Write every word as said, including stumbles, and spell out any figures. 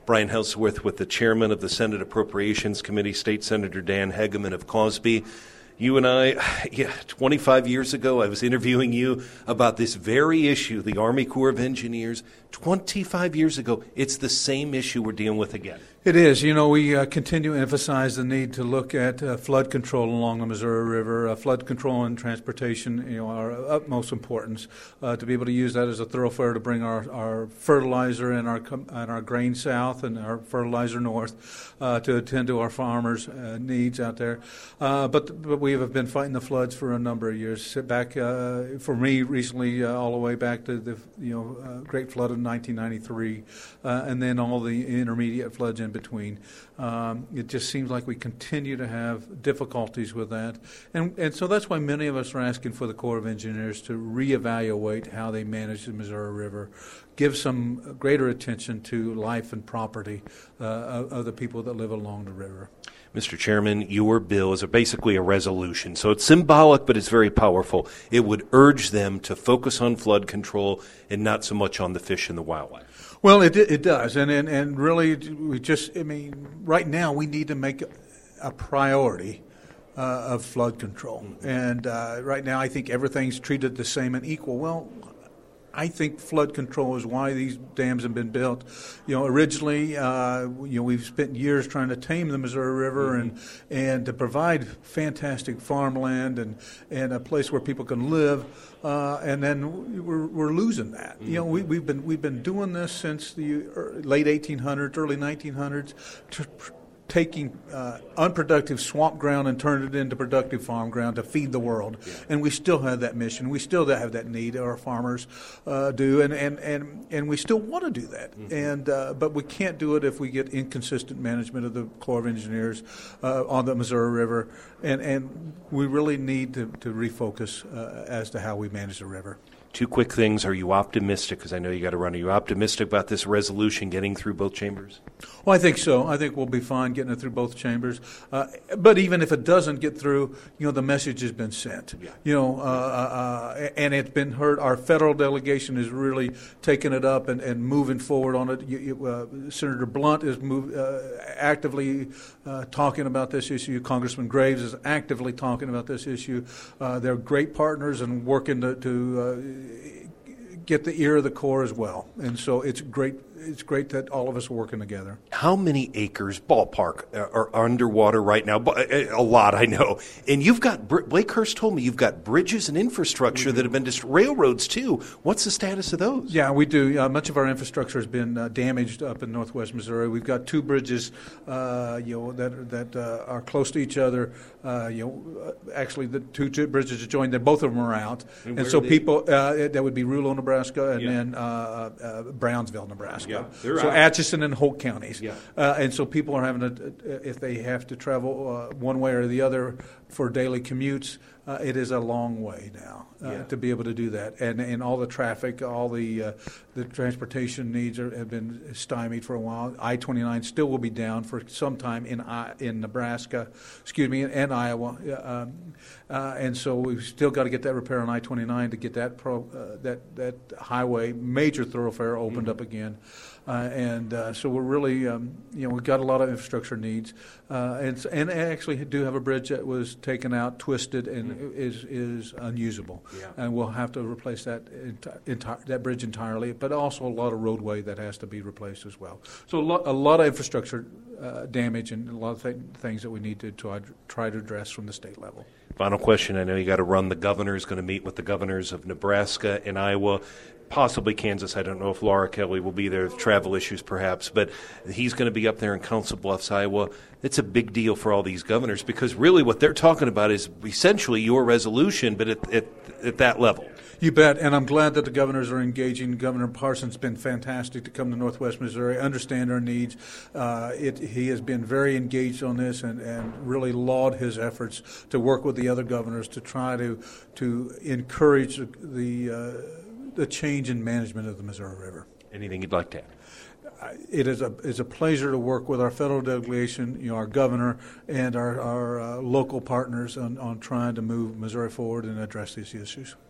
Brian Houseworth with the chairman of the Senate Appropriations Committee, State Senator Dan Hegeman of Cosby. You and I, yeah, twenty-five years ago, I was interviewing you about this very issue, the Army Corps of Engineers. twenty-five years ago, it's the same issue we're dealing with again. It is. You know, we uh, continue to emphasize the need to look at uh, flood control along the Missouri River. Uh, flood control and transportation, you know, are of utmost importance uh, to be able to use that as a thoroughfare to bring our, our fertilizer and our and our grain south and our fertilizer north uh, to attend to our farmers' uh, needs out there. Uh, but but we have been fighting the floods for a number of years. Sit back uh, for me recently, uh, all the way back to the you know uh, Great Flood of nineteen ninety-three, uh, and then all the intermediate floods in between. Um, it just seems like we continue to have difficulties with that. And and so that's why many of us are asking for the Corps of Engineers to reevaluate how they manage the Missouri River, give some greater attention to life and property uh, of, of the people that live along the river. Mister Chairman, your bill is a, basically a resolution, so it's symbolic, but it's very powerful. It would urge them to focus on flood control and not so much on the fish and the wildlife. Well, it it does, and and, and really, we just, I mean, right now we need to make a priority uh, of flood control, mm-hmm. and uh, right now I think everything's treated the same and equal. Well, I think flood control is why these dams have been built. You know, originally, uh, you know, we've spent years trying to tame the Missouri River mm-hmm. and and to provide fantastic farmland and, and a place where people can live. Uh, and then we're we're losing that. Mm-hmm. You know, we, we've been we've been doing this since the late eighteen hundreds, early nineteen hundreds. To, taking uh, unproductive swamp ground and turning it into productive farm ground to feed the world. Yeah. And we still have that mission. We still have that need, our farmers uh, do, and, and, and, and we still want to do that. Mm-hmm. And uh, but we can't do it if we get inconsistent management of the Corps of Engineers uh, on the Missouri River. And, and we really need to, to refocus uh, as to how we manage the river. Two quick things. Are you optimistic, because I know you got to run, are you optimistic about this resolution getting through both chambers? Well, I think so. I think we'll be fine getting it through both chambers. Uh, but even if it doesn't get through, you know, the message has been sent. Yeah. You know, uh, uh, and it's been heard. Our federal delegation is really taking it up and, and moving forward on it. You, you, uh, Senator Blunt is move, uh, actively uh, talking about this issue. Congressman Graves is actively talking about this issue. Uh, they're great partners and working to, to uh, get the ear of the Corps as well, and so it's great. It's great that all of us are working together. How many acres, ballpark, are underwater right now? A lot, I know. And you've got, Blake Hurst told me you've got bridges and infrastructure mm-hmm. that have been destroyed, railroads too. What's the status of those? Yeah, we do. Uh, much of our infrastructure has been uh, damaged up in northwest Missouri. We've got two bridges, uh, you know, that that uh, are close to each other. Uh, you know, actually, the two, two bridges are joined. They're both of them are out, and, and so people uh, that would be Rulo, Nebraska, and yeah. then uh, uh, Brownsville, Nebraska. Yeah, so out. Atchison and Holt counties. Yeah. Uh, and so people are having to, if they have to travel uh, one way or the other for daily commutes, uh, it is a long way now uh, yeah. to be able to do that. And and all the traffic, all the uh, the transportation needs are, have been stymied for a while. I twenty-nine still will be down for some time in I, in Nebraska, excuse me, and Iowa. Um, uh, and so we've still got to get that repair on I twenty-nine to get that pro, uh, that that highway, major thoroughfare opened mm-hmm. up again. Uh, and uh, so we're really, um, you know, we've got a lot of infrastructure needs, uh, and and actually do have a bridge that was taken out, twisted, and mm-hmm. is is unusable, yeah. and we'll have to replace that enti- enti- that bridge entirely. But also a lot of roadway that has to be replaced as well. So a lot, a lot of infrastructure uh, damage and a lot of th- things that we need to try, try to address from the state level. Final question. I know you got to run. The governor is going to meet with the governors of Nebraska and Iowa. Possibly Kansas. I don't know if Laura Kelly will be there, travel issues perhaps, but he's going to be up there in Council Bluffs, Iowa. It's a big deal for all these governors because really what they're talking about is essentially your resolution, but at, at, at that level. You bet, and I'm glad that the governors are engaging. Governor Parson's been fantastic to come to Northwest Missouri, understand our needs. Uh, it, he has been very engaged on this and, and really laud his efforts to work with the other governors to try to to encourage the, the uh, the change in management of the Missouri River. Anything you'd like to add? It is a is a pleasure to work with our federal delegation, you know, our governor, and our, our uh, local partners on, on trying to move Missouri forward and address these issues.